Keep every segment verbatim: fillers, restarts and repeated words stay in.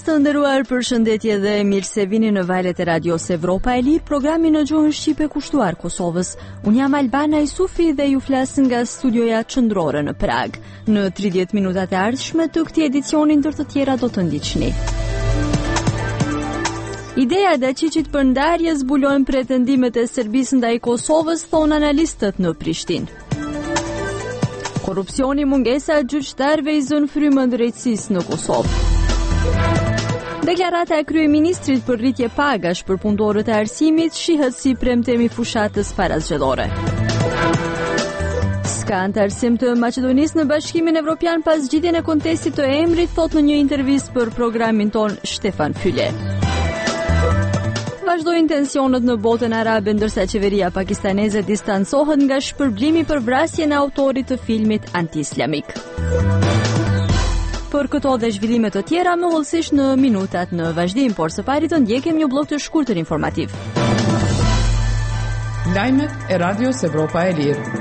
Të nderuar, përshëndetje dhe mirë se vini në valët e Radios Evropa e Lirë, programi në gjuhën shqipe kushtuar Kosovës. Unë jam Albana Isufi dhe ju flas nga studioja qendrore në Prag. Në tridhjetë minutat e ardhshme të këtij edicioni ndër të tjera do të ndiqni. Ideja e Dačićit për ndarje zbulojnë pretendimet e Serbisë ndaj Kosovës, thonë analistët në Prishtinë. Korrupsioni, mungesa e gjyqtarëve i zën frymën drejtësisë në Kosovë. Deklarata e kryeministrit për rritje pagash për punëtorët e arsimit shihet si premtimi fushatës parazgjedhore. S'ka antarësim të Maqedonisë në Bashkimin Evropian pas zgjidhjen e kontestit të emrit, thot në një intervistë për programin ton Stefan Füle. Vazhdojnë tensionët në botën arabe ndërsa qeveria pakistaneze distancohet nga shpërblimi për vrasjen e autorit të filmit anti-islamik. Për këto dhe zhvillime të tjera më hollësisht në minutat në vazhdim, por së pari të ndjekim një blok të shkurtër informativ. Lajmet e Radios Evropa e Lirë.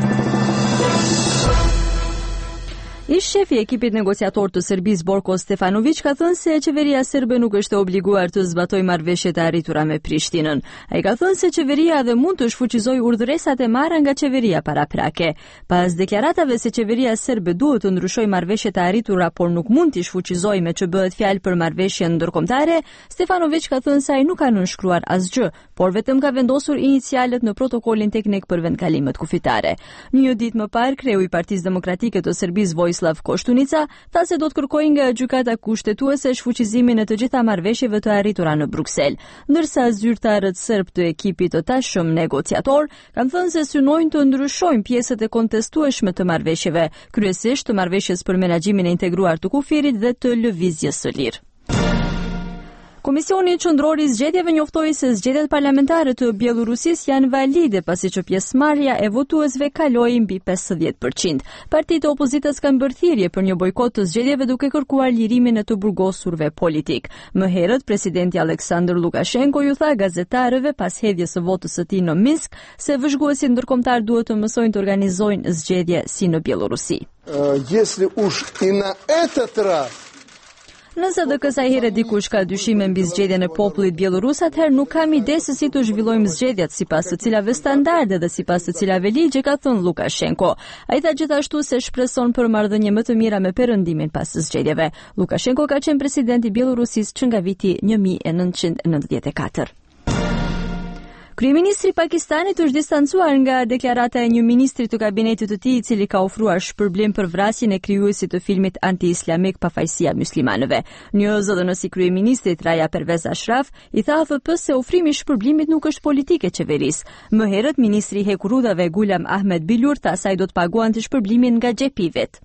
Ish shefi i ekipit negociator të Serbisë Borko Stefanović ka thënë se qeveria serbe nuk është e obliguar të zbatojë marrëveshjet e arritura me Prishtinën. Ai ka thënë se qeveria edhe mund të shfuqizojë urdhëresat e marra nga qeveria paraprake. Pas deklaratave se qeveria serbe duhet të ndryshojë marrëveshjet e arritura, por nuk mund t'i shfuqizojë me që bëhet fjalë për marrëveshjen ndërkombëtare, Stefanović ka thënë se ai nuk ka nënshkruar asgjë, por vetëm ka vendosur inicialet në protokolin teknik për vendkalimet kufitare. Një ditë më parë, kreu i Partisë Demokratike të Serbisë Vojislav Koštunica tha se do të kërkojë nga gjykata kushtetuese shfuqizimin e të gjitha marrëveshjeve të arritura në Bruksel, ndërsa zyrtarët serb të ekipit të tashëm negociator kanë thënë se synojnë të ndryshojnë pjesët e kontestueshme të marrëveshjeve, kryesisht të marrëveshjes për menaxhimin e integruar të kufirit dhe të lëvizjes së lirë. Komisioni Qendror i Zgjedhjeve njoftoi se zgjedhjet parlamentare të Bielorusisë janë valide pasi që pjesëmarrja e votuesve kaloi mbi pesëdhjetë përqind. Partitë e opozitës kanë bërë thirrje për një bojkot të zgjedhjeve duke kërkuar lirimin e të burgosurve politik. Më herët, presidenti Aleksandr Lukashenko ju tha gazetarëve pas hedhjes së votës së tij në Minsk se vëzhguesit ndërkombëtar duhet të mësojnë të organizojnë zgjedhje si në Bielorusi. Если уж и на этот раз Nëse dhe kësaj here dikush ka dyshime mbi zgjedhjen e popullit bielorus, atëherë nuk kam ide se si të zhvillojmë zgjedhjet sipas të cilave standarde dhe sipas të cilave ligje, ka thënë Lukashenko. Ai tha gjithashtu se shpreson për marrëdhënie më të mira me perëndimin pas zgjedhjeve. Lukashenko ka qenë presidenti i Bielorusisë që nga viti një mijë e nëntëqind e nëntëdhjetë e katër. Kryeministri i Pakistanit është distancuar nga deklarata e një ministri të kabinetit të tij i cili ka ofruar shpërblim për vrasjen e krijuesit të filmit anti-islamik Pafajësia e muslimanëve. Një zëdhënës i kryeministrit Raja Pervez Ashraf i tha A F P se ofrimi i shpërblimit nuk është politike e qeverisë. Më herët ministri i hekurudhave Gulam Ahmed Bilur tha se ai do të paguante shpërblimin nga xhepi i vet.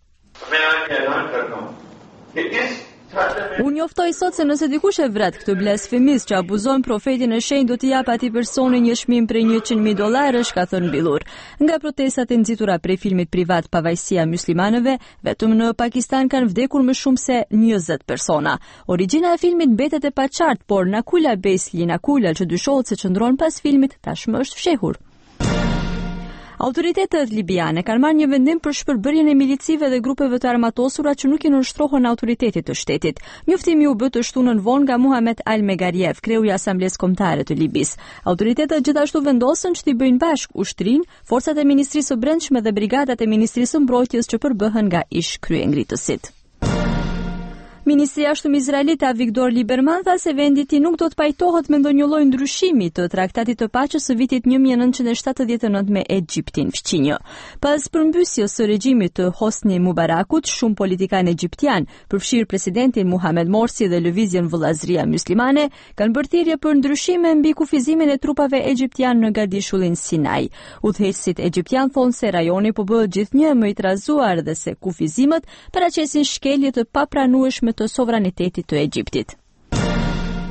Unë njoftoj sot se nëse dikush e vret këtë blasfemist që abuzon profetin e shenjtë do t'i jap atij personi një çmim prej njëqind mijë dollarësh, ka thënë Billur. Nga protestat e nxitura prej filmit privat Pavajësia e muslimanëve, vetëm në Pakistan kanë vdekur më shumë se njëzet persona. Origjina e filmit mbetet e paqartë, por Nakula Besli Nakula, që dyshohet se qëndron pas filmit, tashmë është fshehur. Autoritetet libiane kanë marrë një vendim për shpërbërjen e milicive dhe grupeve të armatosura që nuk i nënshtrohen autoritetit të shtetit. Njoftimi u bë të shtunën vonë nga Muhamet Al Megariev, kreu i Asamblesë Kombëtare të Libisë. Autoritetet gjithashtu vendosën që t'i bëjnë bashk ushtrinë, forcat e Ministrisë së Brendshme dhe brigadat e Ministrisë së Mbrojtjes që përbëhen nga ish kryengritësit. Ministri i Jashtëm izraelit Avigdor Lieberman tha se vendi i tij nuk do të pajtohet me ndonjë lloj ndryshimi të traktatit të paqes së vitit një mijë e nëntëqind e shtatëdhjetë e nëntë me Egjiptin fqinjë. Pas përmbysjes së regjimit të Hosni Mubarakut, shumë politikanë egjiptian, përfshirë presidentin Mohamed Morsi dhe lëvizjen Vëllazëria Muslimane, kanë bërë thirrje për ndryshime mbi kufizimin e trupave egjiptian në Gadishullin Sinai. Udhëheqësit egjiptian thonë se rajoni po bëhet gjithnjë më i trazuar dhe se kufizimet paraqesin shkelje të papranueshme të sovranitetit të Egjiptit.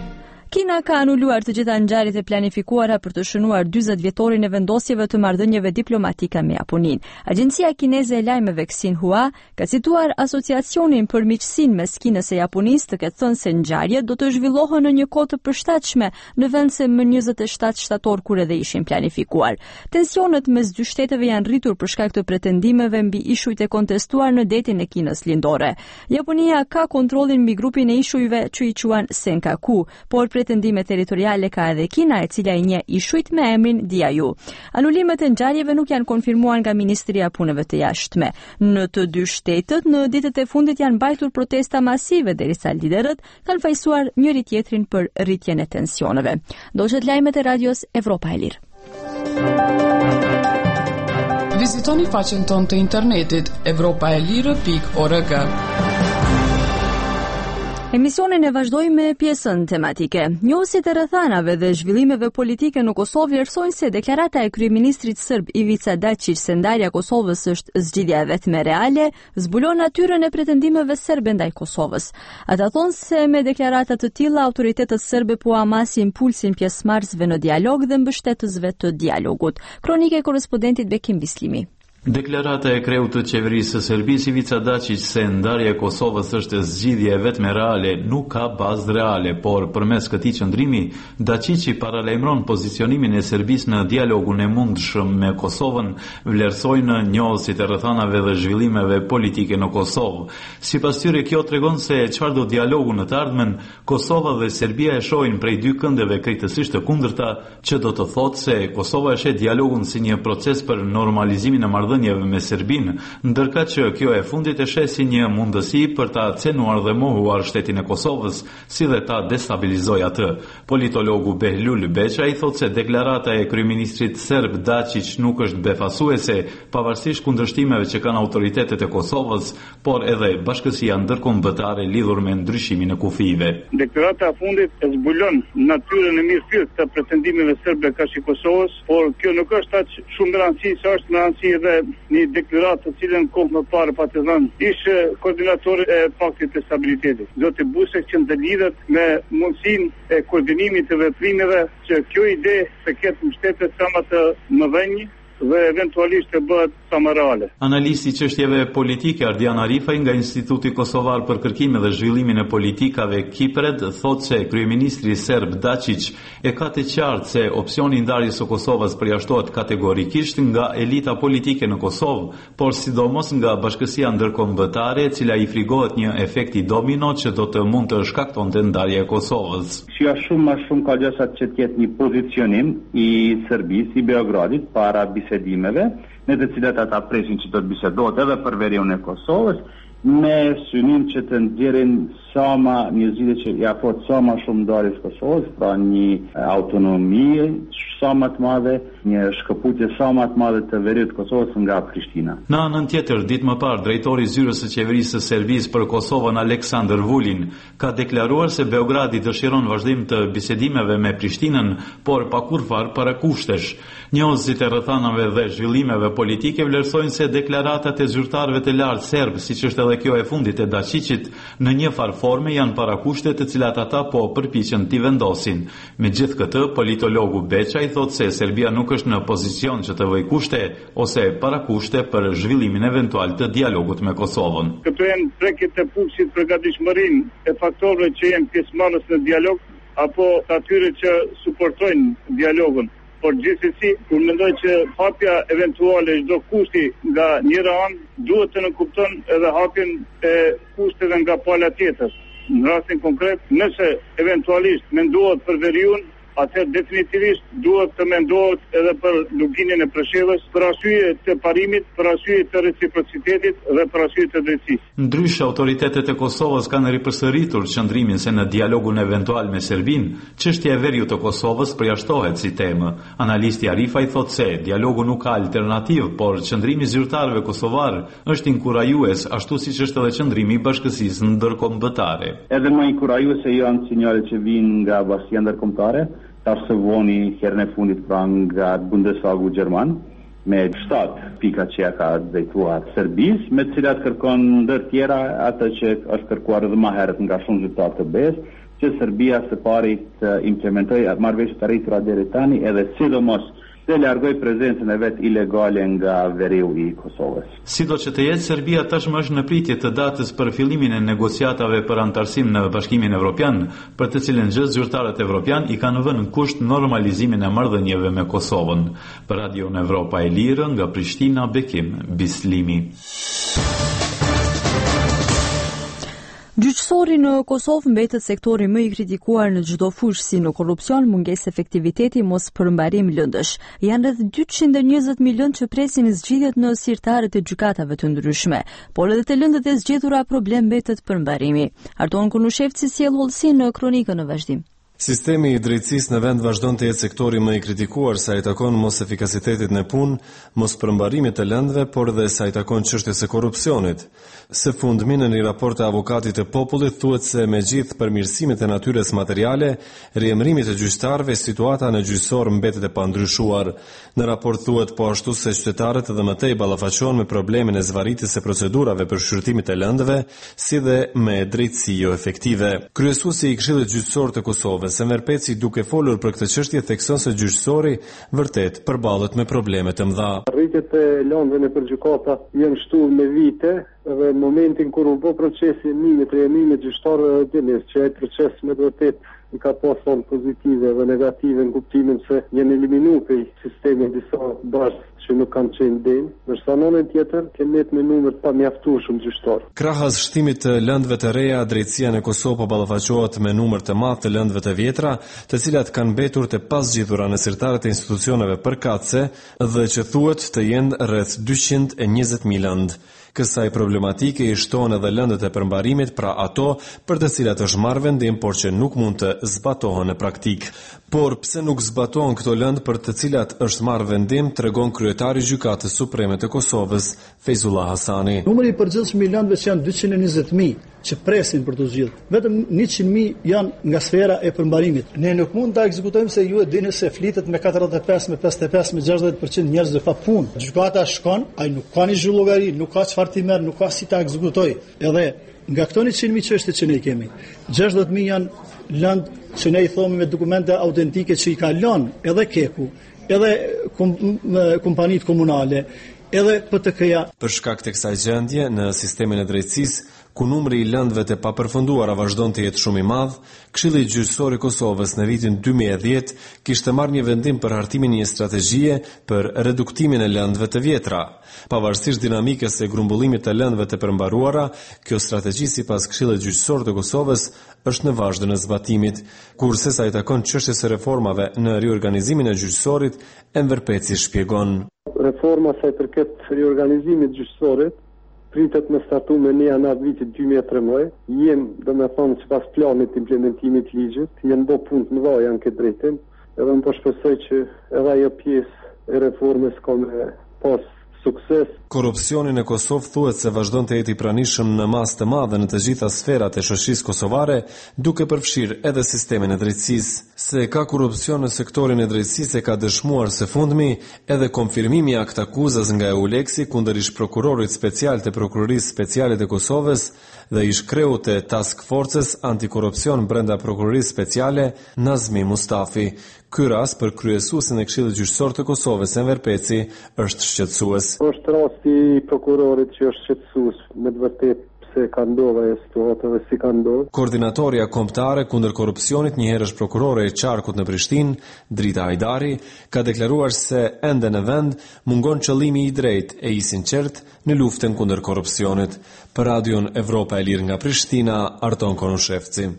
Kina ka anuluar të gjitha ngjarjet e planifikuara për të shënuar dyzet vjetorin e vendosjeve të marrëdhënieve diplomatike me Japoninë. Agjencia kineze e lajmeve Xinhua ka cituar asociacionin për miqësinë mes Kinës e Japonisë të ketë thënë se ngjarjet do të zhvillohen në një kohë të përshtatshme, në vend se më njëzet e shtatë shtator kur edhe ishin planifikuar. Tensionet mes dy shteteve janë rritur për shkak të pretendimeve mbi ishujt e kontestuar në detin e Kinës lindore. Japonia ka kontrollin mbi grupin e ishujve që i quajnë Senkaku, por pretendime territoriale ka edhe Kina, e cila i njeh ishujt me emrin Diaoyu. Anulimet e ngjarjeve nuk janë konfirmuar nga Ministria e Punëve të Jashtme. Në të dy shtetet, në ditët e fundit janë mbajtur protesta masive derisa liderët kanë fajsuar njëri tjetrin për rritjen e tensioneve. Doçet lajmet e radios Evropa e Lirë. Vizitoni faqen tonë të internetit evropa e lirë pikë org. Emisionin e vazhdojmë me pjesën tematike. Njohësit e rrethanave dhe zhvillimeve politike në Kosovë vlerësojnë se deklarata e kryeministrit serb Ivica Dačić se ndarja e Kosovës është zgjidhja e vetme reale, zbulon natyrën e pretendimeve serbe ndaj Kosovës. Ata thonë se me deklarata të tilla autoritetet serbe po amasin impulsin pjesëmarrësve në dialog dhe mbështetësve të dialogut. Kronika e korrespondentit Bekim Bislimi. Deklarata e kreut të qeverisë së Serbisë Ivica Dačić se ndarja e Kosovës është zgjidhje e vetme reale nuk ka bazë reale, por përmes këtij qëndrimi Dačić i paralajmëron pozicionimin e Serbisë në dialogun e mundshëm me Kosovën, vlerësojnë njohësit e rrethanave dhe zhvillimeve politike në Kosovë. Sipas tyre kjo tregon se çfarë do dialogu në të ardhmen, Kosova dhe Serbia e shohin prej dy këndeve krejtësisht të kundërta, që do të thotë se Kosova e sheh dialogun si një proces për normalizimin e marrëdhënieve me Serbinë, ndërka që kjo e fundit e sheh si një mundësi për ta cenuar dhe mohuar shtetin e Kosovës, si dhe ta destabilizojë atë. Politologu Behlul Beçaj thotë se deklarata e kryeministrit serb Dačić nuk është befasuese, pavarësisht kundërshtimeve që kanë autoritetet e Kosovës, por edhe bashkësia ndërkombëtare lidhur me ndryshimin e kufive. Deklarata e fundit e zbulon natyrën e mirëfillt të pretendimeve serbe kaq i Kosovës, por kjo nuk është aq shumë me rëndësi sa është me rëndësi edhe një deklaratë të cilën kohë më parë pa të thënë ishte koordinatori e Paktit të Stabilitetit. Zoti Buzek që ndërlidhet me mundësinë e koordinimit të veprimeve që kjo ide të ketë mbështetje sa më të mëdhenj dhe eventualisht të bëhet sa më reale. Analisti i çështjeve politike Ardian Arifaj nga Instituti Kosovar për kërkime dhe zhvillimin e politikave Kipred thotë se kryeministri serb Dačić e ka të qartë se opsioni i ndarjes së Kosovës përjashtohet kategorikisht nga elita politike në Kosovë, por sidomos nga bashkësia ndërkombëtare, e cila i frigohet një efekti domino që do të mund të shkaktonte ndarja e Kosovës. Shija shumë më shumë ka gjasa që të jetë një pozicionim i Serbisë, i Beogradit para bisedimeve, në të cilat ata presin që do të bisedohet edhe për veriun e Kosovës, me synim që të nxjerrin sa më një zgjidhje që ja afrohet sa më shumë ndarjes së Kosovës, pra një autonomi sa më të madhe, një shkëputje sa më të madhe të veriut të Kosovës nga Prishtina. Në anën tjetër, ditë më parë, drejtori i zyrës së qeverisë së Serbisë për Kosovën Aleksandar Vulin ka deklaruar se Beogradi dëshiron vazhdim të bisedimeve me Prishtinën, por pa kurrfarë parakushtesh. Njohësit e rrethanave dhe zhvillimeve politike vlerësojnë se deklaratat e zyrtarëve të lartë serb, siç është edhe kjo e fundit e Dačićit, në një farë forme janë parakushte të cilat ata po përpiqen t'i vendosin. Megjithë këtë, politologu Beçaj thotë se Serbia nuk është në pozicion që të vëjë kushte ose parakushte për zhvillimin eventual të dialogut me Kosovën. Këto janë prekjet e puksit për gatishmërinë e faktorëve që janë pjesëmarrës në dialog apo atyre që suportojnë dialogun. Por gjithsesi, unë mendoj që hapja eventuale çdo kushti nga njëra anë duhet të nënkupton edhe hapjen e kushteve nga pala tjetër. Në rastin konkret, nëse eventualisht mendohet për veriun, atëherë definitivisht duhet të mendohet edhe për luginjen e Preshevës, për arsye të parimit, për arsye të reciprocitetit dhe për arsye të drejtësisë. Ndryshe, autoritetet e Kosovës kanë ripërsëritur qëndrimin se në dialogun eventual me Serbinë, çështja e veriut të Kosovës përjashtohet si temë. Analisti Arifaj thotë se dialogu nuk ka alternativë, por qëndrimi zyrtarëve kosovar është inkurajues, ashtu siç është edhe qëndrimi i bashkësisë ndërkombëtare. Edhe më inkurajuese janë sinjalet që vijnë nga bashkia ndërkombëtare, tarë voni herën e fundit pra nga Bundestagu Gjerman, me shtatë pika që ja ka drejtuar Serbisë, me të cilat kërkon ndër tjera atë që është kërkuar edhe më herët nga shumë zyrtarë të B E S, që Serbia së pari të implementojë marrëveshjet e arritura deri tani edhe sidomos të largoj prezencën e vet ilegale nga veriu i Kosovës. Sido që të jetë, Serbia tashmë është në pritje të datës për fillimin e negociatave për antarësim në Bashkimin Evropian, për të cilën gjithë zyrtarët evropian i kanë vënë në kusht normalizimin e marrëdhënieve me Kosovën. Për Radio Evropa e Lirë, nga Prishtina, Bekim Bislimi. Gjyqësori në Kosovë mbetet sektori më i kritikuar në çdo fushë, si në korrupsion, mungesë efektiviteti, mos përmbarim lëndësh. Janë rreth dyqind e njëzet milion që presin zgjidhjet në sirtarët e gjykatave të ndryshme, por edhe te lëndët e zgjedhura problem mbetet përmbarimi. Arton Kunushevci sjell hollësi në kronikën në vazhdim. Sistemi i drejtësisë në vend vazhdon të jetë sektori më i kritikuar sa i takon mos efikasitetit në punë, mos përmbarimit të lëndëve, por dhe sa i takon çështjes së korrupsionit. Së fundmi në një raport të avokatit të popullit thuhet se me gjithë përmirësimet e natyrës materiale, riemërimit të gjyqtarëve, situata në gjyqësor mbetet e pandryshuar. Në raport thuhet po ashtu se qytetarët edhe më tej ballafaqohen me problemin e zvarritjes së procedurave për shqyrtimin e lëndëve, si dhe me drejtësi jo efektive. Kryesuesi i Këshillit Gjyqësor të Kosovës, Enver Peci, duke folur për këtë çështje, thekson se gjyqësori vërtet përballet me probleme të mëdha. Rritjet e lëndëve në gjykata janë shtuar me vite, dhe në momentin kur u bë procesi i nimit të jemimit gjyqtarëve të dinës, që ai proces me vërtet i ka pasur pozitive dhe negative në kuptimin se janë eliminuar prej sistemit disa bashkë që nuk kanë qenë den, ndërsa në anën tjetër kemi me numër të pamjaftueshëm gjyqtar. Krahas shtimit të lëndëve të reja, drejtësia në Kosovë po ballafaqohet me numër të madh të lëndëve të vjetra, të cilat kanë mbetur të pazgjitura në sirtarët e institucioneve përkatëse dhe që thuhet të jenë rreth dyqind e njëzet mijë lëndë. Kësaj problematike i shtohen edhe lëndët e përmbarimit, pra ato për të cilat është marrë vendim, por që nuk mund të zbatohen në praktikë. Por pse nuk zbatohen këto lëndë për të cilat është marrë vendim, tregon kryetari i Gjykatës Supreme të Kosovës, Feyzullah Hasani. Numri i përgjithshëm i lëndëve janë dyqind e njëzet mijë që presin për të zgjidhur. Vetëm njëqind mijë janë nga sfera e përmbarimit. Ne nuk mund ta ekzekutojmë se ju e dini se flitet me katërdhjetë e pesë, me pesëdhjetë e pesë, me gjashtëdhjetë përqind njerëz pa punë. Gjykata shkon, ai nuk ka një zhvillogari, nuk ka çfarë të merr, nuk ka si ta ekzekutoj. Edhe nga këto njëqind mijë çështje që ne kemi, gjashtëdhjetë mijë janë lëndë që ne i thomi me dokumente autentike që i ka lënë edhe Keku, edhe kom, kompanitë komunale, edhe P T K-ja. Për shkak të kësaj gjendje në sistemin e drejtësisë, ku numri i lëndëve të papërfunduara vazhdon të jetë shumë i madh, Këshilli Gjyqësor i Kosovës në vitin dy mijë e dhjetë kishte marrë një vendim për hartimin e një strategjie për reduktimin e lëndëve të vjetra. Pavarësisht dinamikës së grumbullimit të lëndëve të përmbaruara, kjo strategji sipas Këshillit Gjyqësor të Kosovës është në vazhdim të zbatimit, kurse sa i takon çështjes së reformave në riorganizimin e gjyqësorit, Enver Peci shpjegon. Reforma sa i përket riorganizimit gjyqësorit pritet me startu me një janar vitit dy mijë e tretnaest. Jem, do me thonë, që pas planit implementimit ligjit, jenë do punë të mëdha janë këtë drejtim, edhe më po shpresoj që edhe ajo pjesë e reformës ka me pas sukses. Korrupsioni në Kosovë thuhet se vazhdon të jetë i pranishëm në masë të madhe në të gjitha sferat e shoqërisë kosovare, duke përfshirë edhe sistemin e drejtësisë. Se ka korrupsion në sektorin e drejtësisë e ka dëshmuar së fundmi edhe konfirmimi i akt akuzës nga EULEX-i kundër ish prokurorit special të Prokurorisë Speciale të Kosovës dhe ish kreu të Task Forces antikorrupsion brenda Prokurorisë Speciale, Nazmi Mustafi. Ky rast për kryesuesin e Këshillit Gjyqësor të Kosovës, Enver Peci, është shqetësues. Është rasti i prokurorit që është shqetësues, me të vërtetë pse ka ndodhur ajo situatë dhe si ka ndodhur. Koordinatoria kombëtare kundër korrupsionit, një herësh prokurore e qarkut në Prishtinë, Drita Hajdari, ka deklaruar se ende në vend mungon qëllimi i drejtë e i sinqert në luftën kundër korrupsionit. Për Radion Evropa e Lirë nga Prishtina, Arton Konushevci.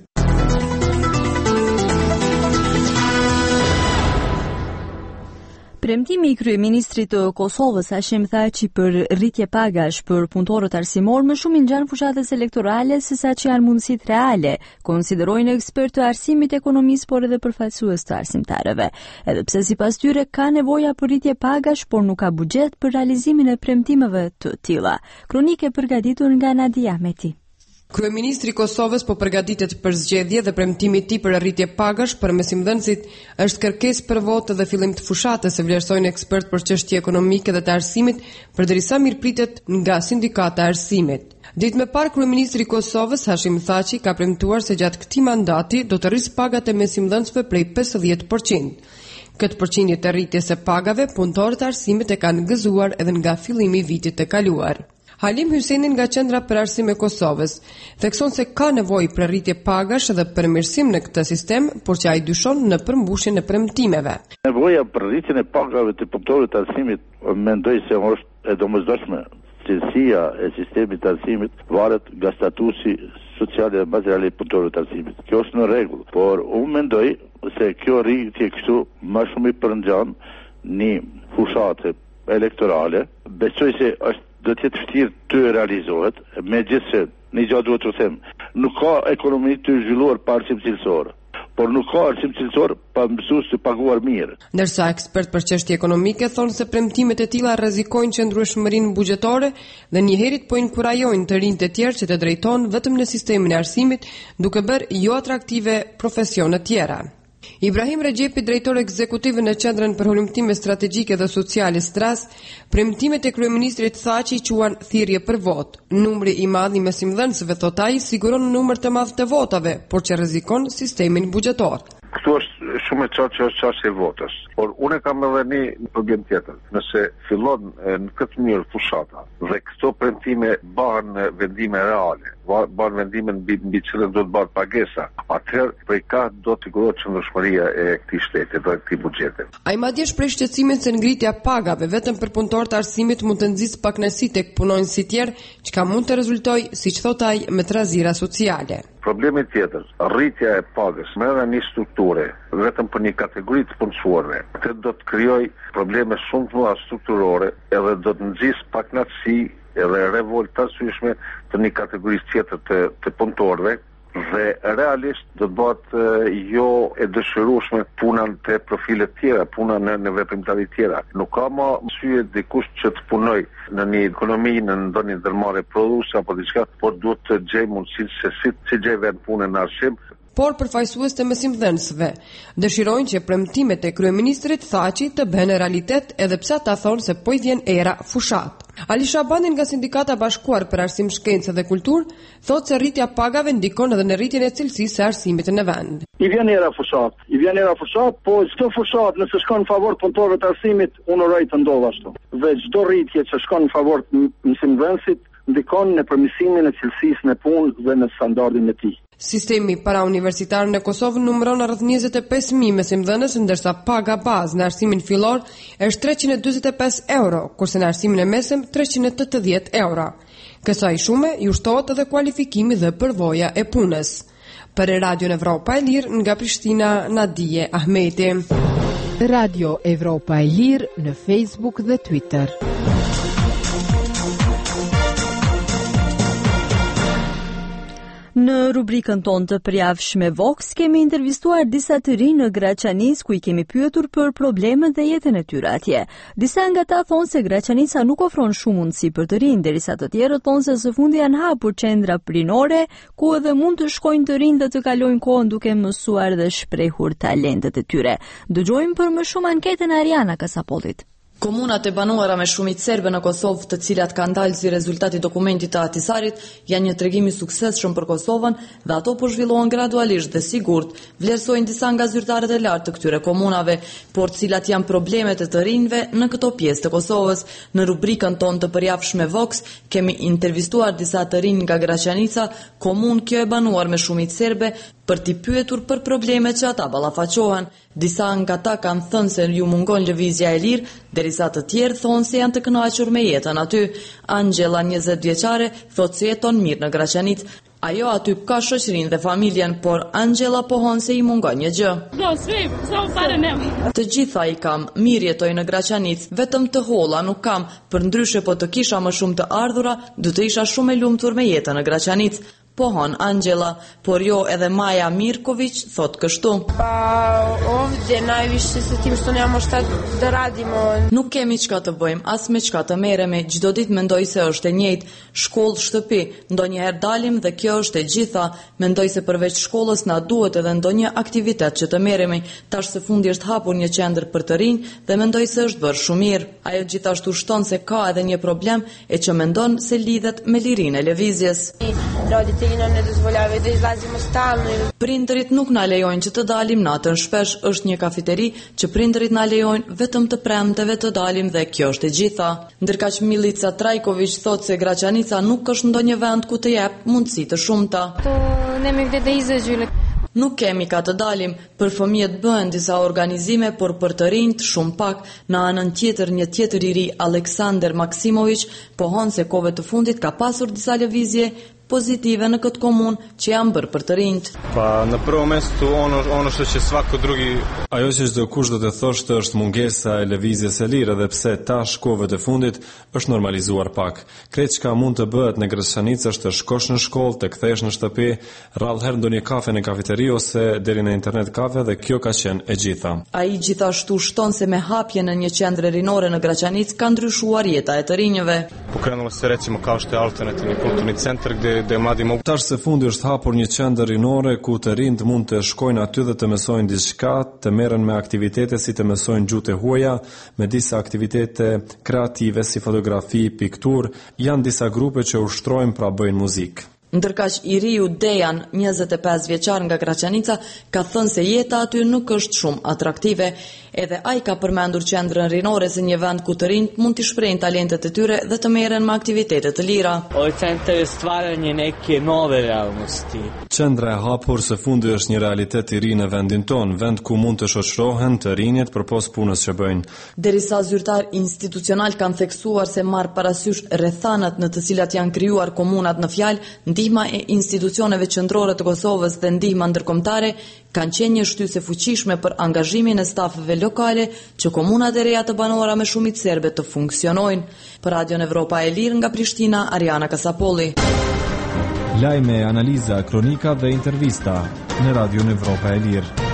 Premtimi i kryeministrit të Kosovës Hashim Thaçi për rritje pagash për punëtorët arsimor më shumë i ngjan fushatës elektorale se sa që janë mundësitë reale, konsiderojnë ekspertë të arsimit, ekonomisë, por edhe përfaqësues të arsimtarëve. Edhe pse sipas tyre ka nevoja për rritje pagash, por nuk ka buxhet për realizimin e premtimeve të tilla. Kronike përgatitur nga Nadia Ahmeti. Kryeministri i Kosovës po përgatitet për zgjedhje dhe premtimi i tij për arritje pagash për mesimdhënësit është kërkesë për votë dhe fillim të fushatës, e vlerësojnë ekspert për çështje ekonomike dhe të arsimit, përderisa mirëpritet nga sindikata e arsimit. Ditë më parë, kryeministri i Kosovës Hashim Thaçi ka premtuar se gjatë këtij mandati do të rrisë pagat e mesimdhënësve prej pesëdhjetë përqind. Këtë përqindje të rritjes së pagave, punëtorët e arsimit e kanë gëzuar edhe nga fillimi i vitit të kaluar. Halim Hyseni nga Qendra për Arsim e Kosovës thekson se ka nevojë për rritje pagash dhe përmirësim në këtë sistem, por që ai dyshon në përmbushjen e premtimeve. Nevoja për rritjen e pagave të punëtorëve të arsimit mendoj se është e domosdoshme. Cilësia e sistemit të arsimit varet nga statusi social dhe material i punëtorëve të arsimit. Kjo është në rregull, por unë mendoj se kjo rritje kështu më shumë i përngjan një fushate elektorale. Besoj se është do të jetë vështirë të realizohet, megjithëse një gjë duhet të them, nuk ka ekonomi të zhvilluar pa arsim cilësor, por nuk ka arsim cilësor pa mësues të paguar mirë. Ndërsa ekspert për çështje ekonomike thonë se premtimet e tilla rrezikojnë qëndrueshmërinë buxhetore dhe njëherët po inkurajojnë të rinjtë e tjerë që të drejtojnë vetëm në sistemin e arsimit, duke bërë jo atraktive profesione të tjera. Ibrahim Regjepi, drejtor ekzekutiv në Qendrën për Hulumtime Strategjike dhe Sociale Stras, premtimet e kryeministrit Thaçi quan thirrje për votë. Numri i madh i mesimdhënësve, thot ai, siguron numër të madh të votave, por që rrezikon sistemin buxhetor. Këtu është shumë e qartë që është çështje e votës, por unë kam edhe një problem tjetër. Nëse fillon në këtë mënyrë fushata dhe këto premtime bëhen në vendime reale, bëhen vendime mbi mbi cilën do të bëhet pagesa, atëherë prej ka do të sigurohet qëndrueshmëria e këtij shteti dhe këtij buxheti. Ai madje shpreh shqetësimin se ngritja pagave vetëm për punëtorët e arsimit mund të nxjisë pakënaqësi tek punonjësit si tjerë, çka mund të rezultojë, siç thot ai, me trazira sociale. Problemi tjetër, rritja e pagës me edhe një strukture, vetëm për një kategori të punësuarve, këtë do të krijojë probleme shumë të mëdha strukturore, edhe do të nxjisë pakënaqësi edhe revoltë të arsyeshme të një kategorisë tjetër të, të punëtorëve, dhe realisht do të bëhet jo e dëshirueshme puna te profile tjera, puna në, në veprimtari tjera. Nuk ka më arsye dikush që të punoj në një ekonomi, në ndonjë ndërmarrje prodhuese apo diçka, por duhet të gjej mundësinë se si si gjej vetë punën në arsim. Por përfaqësues të mesimdhënësve dëshirojnë që premtimet e kryeministrit Thaçi të bëhen realitet, edhe pse ata thonë se po i vjen era fushat. Ali Shabani nga Sindikata Bashkuar për Arsim, Shkencë dhe Kulturë thotë se rritja pagave ndikon edhe në rritjen e cilësisë së arsimit në vend. I vjen era fushat, i vjen era fushat, po çdo fushat nëse shkon në favor punëtorëve të arsimit, unë uroj të ndodh ashtu. Dhe çdo rritje që shkon në favor të mësimdhënësit ndikon në përmirësimin e cilësisë në punë dhe në standardin e tij. Sistemi parauniversitar në Kosovë numëron rreth njëzet e pesë mijë mesimdhënës, ndërsa paga bazë në arsimin fillor është treqind e dyzet e pesë euro, kurse në arsimin e mesëm treqind e tetëdhjetë euro. Kësaj shume ju shtohet edhe kualifikimi dhe përvoja e punës. Për Radio Evropa e Lirë nga Prishtina, Nadije Ahmeti. Radio Evropa e Lirë në Facebook dhe Twitter. Në rubrikën tonë të përjavshme Vox kemi intervistuar disa të rinj në Graçanicë, ku i kemi pyetur për problemet dhe jetën e tyre atje. Disa nga ta thonë se Graçanica nuk ofron shumë mundësi për të rinj, derisa të tjerët thonë se së fundi janë hapur qendra prinore, ku edhe mund të shkojnë të rinj dhe të kalojnë kohën duke mësuar dhe shprehur talentet e tyre. Dëgjojmë për më shumë anketën e Ariana Kasapolit. Komunat e banuara me shumicë serbe në Kosovë, të cilat kanë dalë si rezultati dokumentit të Ahtisarit, janë një tregim i suksesshëm për Kosovën dhe ato po zhvillohen gradualisht dhe sigurt, vlerësojnë disa nga zyrtarët e lartë të këtyre komunave, por cilat janë problemet e të rinjve në këto pjesë të Kosovës. Në rubrikën tonë të përjavshme Vox kemi intervistuar disa të rinj nga Graçanica, komunë kjo e banuar me shumicë serbe, për t'i pyetur për problemet që ata ballafaqohen. Disa nga ta kanë thënë se ju mungon lëvizja e lirë, derisa të tjerë thonë se janë të kënaqur me jetën aty. Angela, njëzet vjeçare, thotë se jeton mirë në Graçanicë. Ajo aty ka shoqërinë dhe familjen, por Angela pohon se i mungon një gjë. Të gjitha i kam, mirë jetoj në Graçanicë, vetëm të holla nuk kam, përndryshe po të kisha më shumë të ardhura, do të isha shumë e lumtur me jetën në Graçanicë. pohon Angela, por jo edhe Maja Mirković thot kështu. Pa ovdje najviše sa tim što nemamo šta da radimo. Nuk kemi çka të bëjmë, as me çka të merremi, çdo ditë mendoj se është e njëjtë, shkollë, shtëpi, ndonjëherë dalim dhe kjo është e gjitha, mendoj se përveç shkollës na duhet edhe ndonjë aktivitet që të merremi, tash së fundi është hapur një qendër për të rinj dhe mendoj se është bërë shumë mirë. Ajo gjithashtu shton se ka edhe një problem e që mendon se lidhet me lirinë e lëvizjes. Roditelji nam ne dozvoljavaju da izlazimo stalno. Prindërit nuk na lejojnë që të dalim natën, shpesh është një kafeteri që prindërit na lejojnë vetëm të premteve të dalim dhe kjo është e gjitha. Ndërkaq Milica Trajković thot se Graçanica nuk është ndonjë vend ku të jep mundësi të shumta. To nemaju gde da izađu. Nuk kemi ka të dalim, për fëmijët bëhen disa organizime, por për të rinjt shumë pak. Në anën tjetër, një tjetër i ri, Aleksandar Maksimović, pohon se kohëve të fundit ka pasur disa lëvizje pozitive në këtë komunë që janë bërë për të rinjt. Pa në prvo mesto ono ono što će svako drugi. Ajo që çdo kush do të thoshte është mungesa e lëvizjes së lirë dhe pse tash kohëve të fundit është normalizuar pak. Krejt çka mund të bëhet në Graçanicë është të shkosh në shkollë, të kthesh në shtëpi, rrallë herë ndonjë kafe në kafeteri ose deri në internet kafe dhe kjo ka qenë e gjitha. Ai gjithashtu shton se me hapjen në një qendër rinore në Graçanicë ka ndryshuar jeta e të rinjëve. Pokrenulo se recimo kao što je alternativni kulturni centar gde gde mladi mogu. Tash së fundi është hapur një qendër rinore ku të rinjt mund të shkojnë aty dhe të mësojnë diçka, të merren me aktivitete si të mësojnë gjuhë të huaja, me disa aktivitete kreative si fotografi, pikturë, janë disa grupe që ushtrojnë pra bëjnë muzikë. Ndërkaq i riu Dejan, njëzet e pesë vjeçar nga Graçanica, ka thënë se jeta aty nuk është shumë atraktive. Edhe ai ka përmendur qendrën rinore se një vend ku të rinjt mund të shprehin talentet e tyre dhe të merren me aktivitete të lira. Ovaj centar je stvaranje neke nove realnosti. Qendra e hapur së fundi është një realitet i ri në vendin ton, vend ku mund të shoqërohen të rinjt përpos punës që bëjnë. Derisa zyrtar institucional kanë theksuar se marr parasysh rrethanat në të cilat janë krijuar komunat në fjalë, ndihma e institucioneve qendrore të Kosovës dhe ndihma ndërkombëtare kanë qenë një shtysë e fuqishme për angazhimin e stafeve lokale që komunat e reja të banora me shumicë serbe të funksionojnë. Për Radion Evropa e Lirë nga Prishtina, Ariana Kasapolli. Lajme, analiza, kronika dhe intervista në Radion Evropa e Lirë.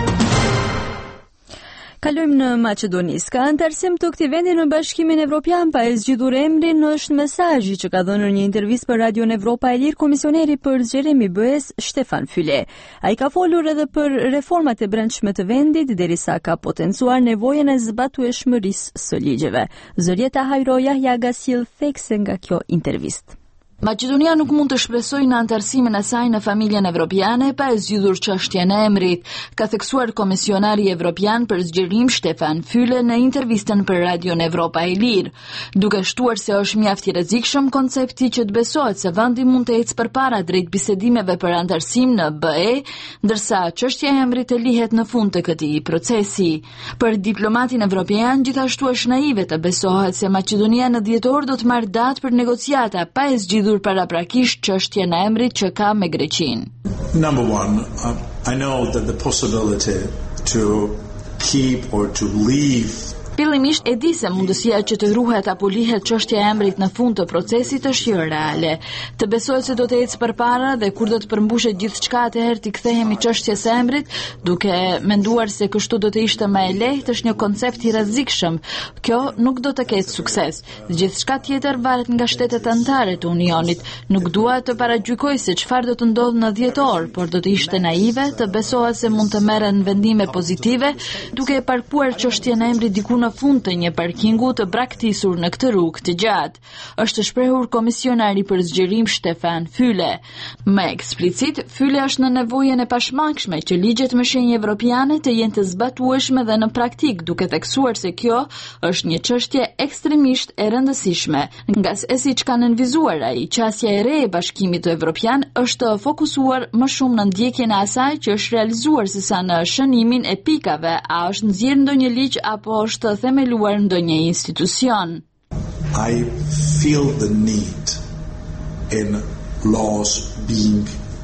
Kalojmë në Maqedoni. Ka antarësim të këtij vendi në Bashkimin Evropian pa e zgjidhur emrin është mesazhi që ka dhënë në një intervistë për Radion Evropa e Lirë komisioneri për zgjerim i B E-s Stefan Füle. Ai ka folur edhe për reformat e brendshme të vendit derisa ka potencuar nevojën e zbatueshmërisë së ligjeve. Zërieta Hajroja ja ga sjell thekse nga kjo intervistë. Maqedonia nuk mund të shpresojë në antarësimin e saj në familjen evropiane pa e zgjidhur çështjen e emrit, ka theksuar komisionari evropian për zgjerim Stefan Füle në intervistën për Radion Evropa e Lirë, duke shtuar se është mjaft i rrezikshëm koncepti që të besohet se vendi mund të ecë përpara drejt bisedimeve për antarësim në B E, ndërsa çështja e emrit të lihet në fund të këtij procesi. Për diplomatin evropian gjithashtu është naive të besohet se Maqedonia në dhjetor do të marrë datë për negociata pa e zgjidhur paraprakisht çështjen e emrit që ka me Greqinë. Number one, uh, I know that the possibility to keep or to leave Fillimisht e di se mundësia që të ruhet apo lihet çështja e emrit në fund të procesit është jo reale. Të besohet se do të ecë përpara dhe kur do të përmbushet gjithçka atëherë të kthehemi çështjes së emrit, duke menduar se kështu do të ishte më e lehtë, është një koncept i rrezikshëm. Kjo nuk do të ketë sukses. Gjithçka tjetër varet nga shtetet anëtare të Unionit. Nuk dua të paragjykoj se çfarë do të ndodhë në dhjetor, por do të ishte naive të besohet se mund të merren vendime pozitive duke e parkuar çështjen e emrit diku në fund të një parkingu të braktisur në këtë rrugë të gjatë, është shprehur komisionari për zgjerim Stefan Füle. Më eksplicit, Füle është në nevojën e pashmangshme që ligjet me shenjë evropiane të jenë të zbatueshme dhe në praktik, duke theksuar se kjo është një çështje ekstremisht e rëndësishme. Nga se siç ka nënvizuar ai, qasja e re e Bashkimit të Evropian është të fokusuar më shumë në ndjekjen e asaj që është realizuar sesa në shënimin e pikave, a është nxjerrë ndonjë ligj apo është themeluar ndonjë institucion. I feel the need in laws being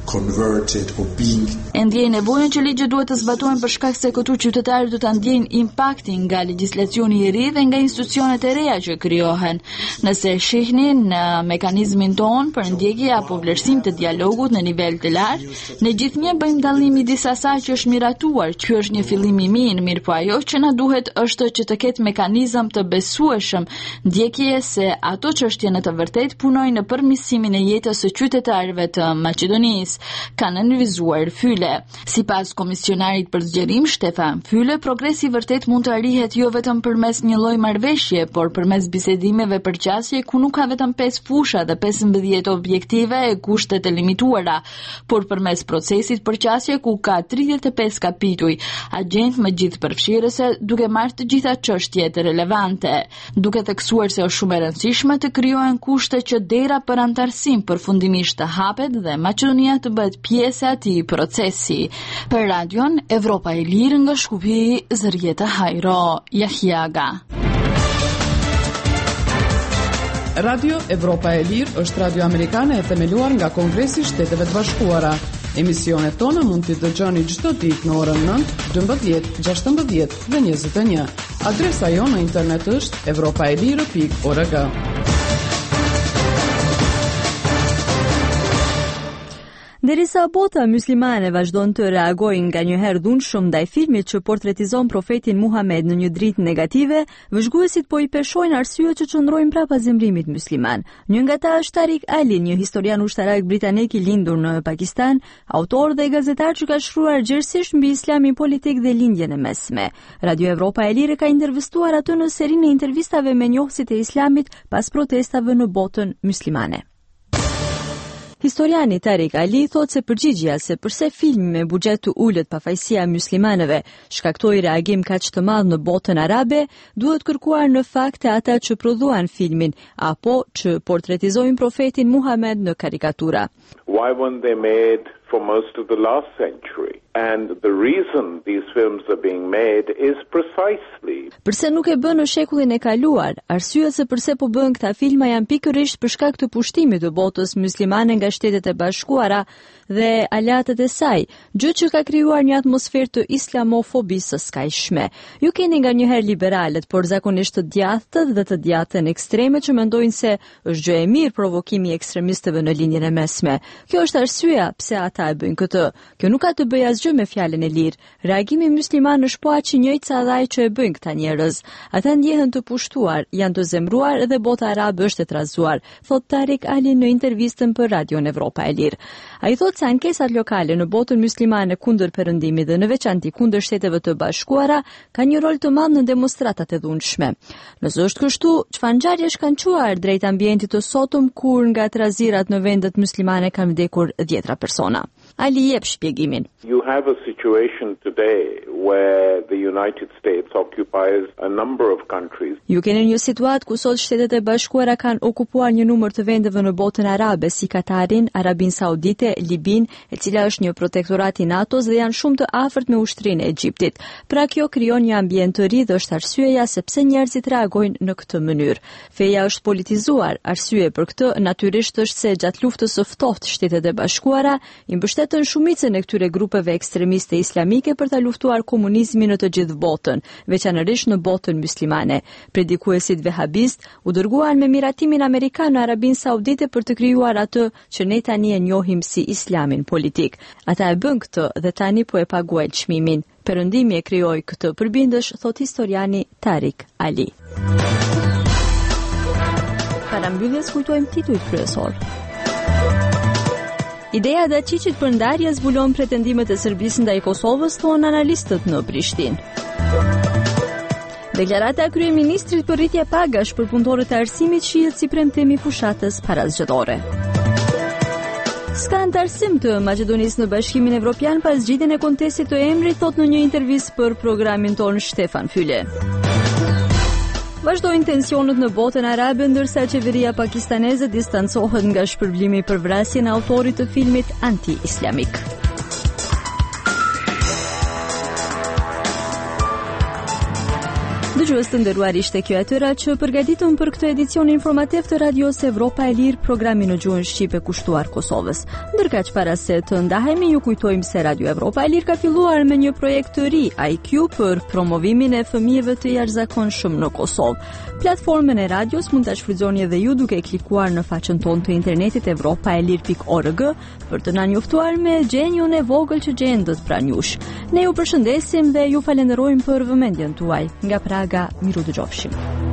converted or being. E ndjej nevojën që ligjet duhet të zbatohen për shkak se këtu qytetarët do ta ndjejnë impaktin nga legjislacioni i ri dhe nga institucionet e reja që krijohen. Nëse shihni në mekanizmin ton për ndjekje apo vlerësim të dialogut në nivel të lartë, ne gjithnjë bëjmë dallim midis asaj që është miratuar, që është një fillim i mirë, mirë po ajo që na duhet është që të ketë mekanizëm të besueshëm ndjekje se ato çështje në të vërtetë punojnë në përmirësimin e jetës së qytetarëve të Maqedonisë, ka nënvizuar Fyle. Sipas komisionarit për zgjerim Shtefan Fyle, progresi vërtet mund të arrihet jo vetëm përmes një lloji marrëveshje, por përmes bisedimeve përgjasje ku nuk ka vetëm pesë fusha dhe pesëmbëdhjetë objektive e kushtet e limituara, por përmes procesit përgjasje ku ka tridhjetë e pesë kapituj, agent më gjithë përfshirëse, duke marrë të gjitha çështjet relevante, duke theksuar se është shumë e rëndësishme të krijohen kushte që dera për antarësim përfundimisht të hapet dhe Maqedonia të bëhet pjesë e atij procesi. Për radion Evropa e Lirë nga Shkupi, Zërjeta Hajro, Jahjaga. Radio Evropa e Lirë është radio amerikane e themeluar nga Kongresi i Shteteve të Bashkuara. Emisionet tona mund t'i dëgjoni çdo ditë në orën nëntë, dymbëdhjetë, gjashtëmbëdhjetë dhe njëzet e një. Adresa jonë në internet është evropaelire pikë org. Derisa bota muslimane vazhdon të reagojnë nga një herë dhunshëm ndaj filmit që portretizon profetin Muhammed në një dritë negative, vëzhguesit po i peshojnë arsye që qëndrojnë brapa zemrimit musliman. Një nga ta është Tariq Ali, një historian ushtarak britanik i lindur në Pakistan, autor dhe gazetar që ka shkruar gjerësisht mbi islamin politik dhe lindjen e mesme. Radio Evropa e Lirë ka intervistuar atë në serinë e intervistave me njohësit e islamit pas protestave në botën muslimane. Historiani Tariq Ali thot se përgjigjja se përse filmi me buxhet të ulët pafajësia muslimanëve shkaktoi reagim kaq të madh në botën arabe, duhet kërkuar në fakt te ata që prodhuan filmin apo që portretizojnë profetin Muhammed në karikatura. Why weren't they made for most of the last century? And the reason these films are being made is precisely. Përse nuk e bën në shekullin e kaluar? Arsyeja se përse po bën këta filma janë pikërisht për shkak të pushtimit të botës muslimane nga Shtetet e Bashkuara dhe aleatët e saj, gjë që ka krijuar një atmosferë të islamofobisë së skajshme. Ju keni nganjëherë liberalet, por zakonisht të djathtët dhe të djathtën ekstreme që mendojnë se është gjë e mirë provokimi i ekstremistëve në linjën e mesme. Kjo është arsyeja pse ata e bëjnë këtë. Kjo nuk ka të bëjë asgjë me fjalën e lirë. Reagimi musliman është po aq i njëjtë sa ai që e bëjnë këta njerëz. Ata ndjehen të pushtuar, janë të zemruar dhe bota arabe është e trazuar, thot Tariq Ali në intervistën për Radion Evropa e Lirë. Ai thot se ankesat lokale në botën muslimane kundër perëndimit dhe në veçanti kundër Shteteve të Bashkuara ka një rol të madh në demonstratat e dhunshme. Nëse është kështu, çfarë ngjarjesh kanë quar drejt ambientit të sotëm kur nga trazirat në vendet muslimane kanë vdekur dhjetra persona? Ali jep shpjegimin. You have a situation today where the United States occupies a number of countries. Ju keni një situatë ku sot Shtetet e Bashkuara kanë okupuar një numër të vendeve në botën arabe, si Katarin, Arabin Saudite, Libin, e cila është një protektorat i NATO-s dhe janë shumë të afërt me ushtrinë e Egjiptit. Pra kjo krijon një ambient të ri dhe është arsyeja sepse njerëzit reagojnë në këtë mënyrë. Feja është politizuar, arsye për këtë natyrisht është se gjatë luftës së ftohtë Shtetet e Bashkuara i mbështetën shumicën e këtyre grupeve ekstremiste islamike për ta luftuar komunizmin në të gjithë botën, veçanërisht në botën muslimane. Predikuesit vehabist u dërguan me miratimin amerikan në Arabin Saudite për të krijuar atë që ne tani e njohim si islamin politik. Ata e bën këtë dhe tani po e paguajnë çmimin. Perëndimi e krijoi këtë përbindësh, thot historiani Tariq Ali. Para mbylljes kujtojmë titujt kryesor. Ideja e Dačićit për ndarje zbulon pretendimet e Serbisë ndaj Kosovës, thonë analistët në Prishtinë. Deklarata e kryeministrit për rritje pagash për punëtorët e arsimit shihet si premtimi fushatës parazgjedhore. S'ka antarësim të Maqedonisë në Bashkimin Evropian pas zgjidhjen e kontestit të emrit, thot në një intervistë për programin ton Shtefan Fyle. Vazhdojnë tensionet në botën arabe ndërsa qeveria pakistaneze distancohet nga shpërblimi për vrasjen e autorit të filmit anti-islamik. Dëgjues të nderuar, ishte kjo e tëra që përgatitëm për këtë edicion informativ të Radios Evropa e Lirë, programi në gjuhën shqipe kushtuar Kosovës. Ndërkaq para se të ndahemi, ju kujtojmë se Radio Evropa e Lirë ka filluar me një projekt të ri, I Q, për promovimin e fëmijëve të jashtëzakonshëm në Kosovë. Platformën e radios mund ta shfrytëzoni edhe ju duke klikuar në faqen tonë të internetit evropaelir pikë org për të na njoftuar me gjenjun e vogël që gjendët pranë jush. Ne ju përshëndesim dhe ju falenderojmë për vëmendjen tuaj. Nga Praga, miru dëgjofshim.